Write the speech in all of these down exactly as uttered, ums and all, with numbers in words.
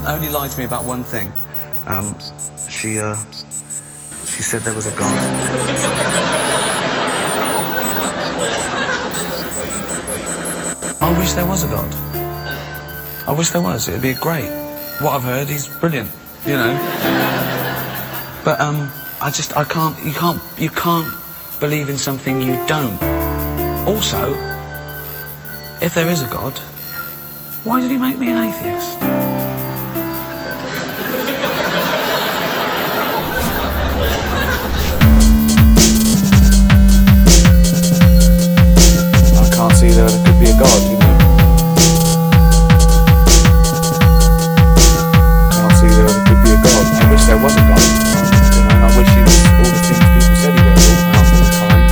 only lied to me about one thing. Um, she, uh, she said there was a God. I wish there was a God. I wish there was. It'd be great. What I've heard, he's brilliant, you know. But, um, I just, I can't, you can't, you can't believe in something you don't. Also, if there is a God, why did he make me an atheist? I can't see that there could be a God, you know. I can't see that there could be a God. I wish there was a God. You know, I wish he was all the things people said he was, all powerful and kind.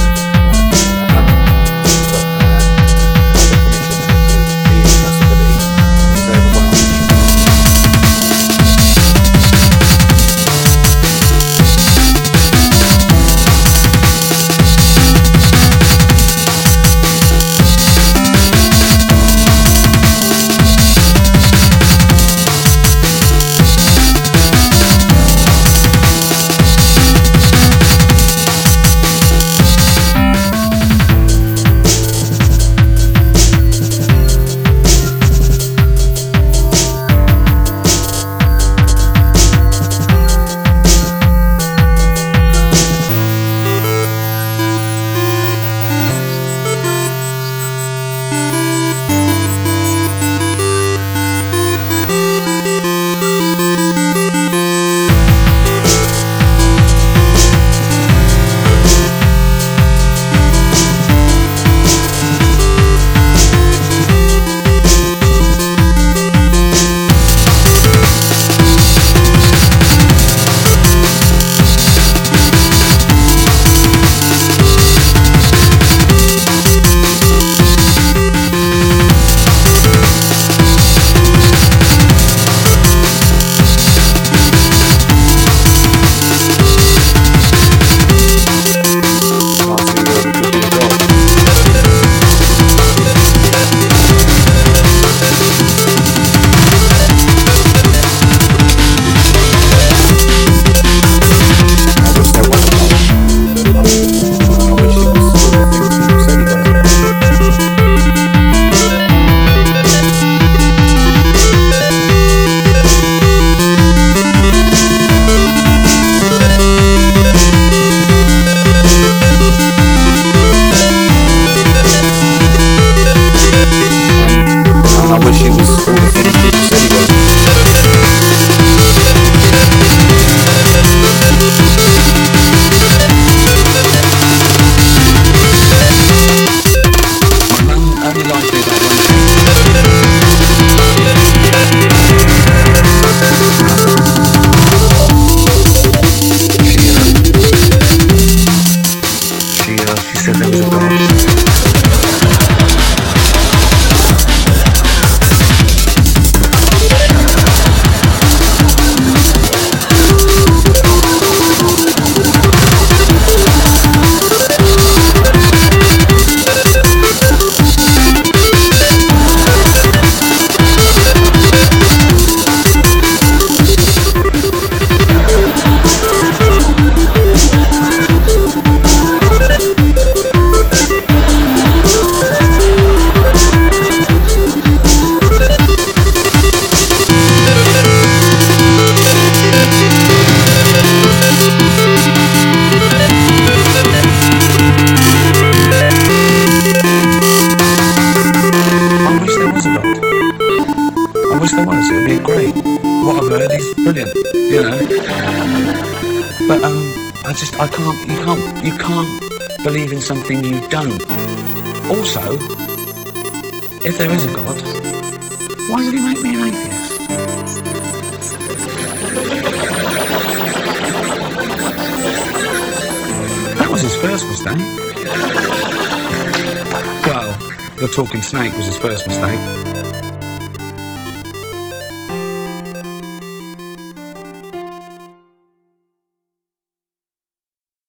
It'd be great. What I've heard, he's brilliant, you know. But um, I just, I can't, you can't, you can't believe in something you don't. Also, if there is a God, why did he make me an atheist? That was his first mistake. Well, the talking snake was his first mistake.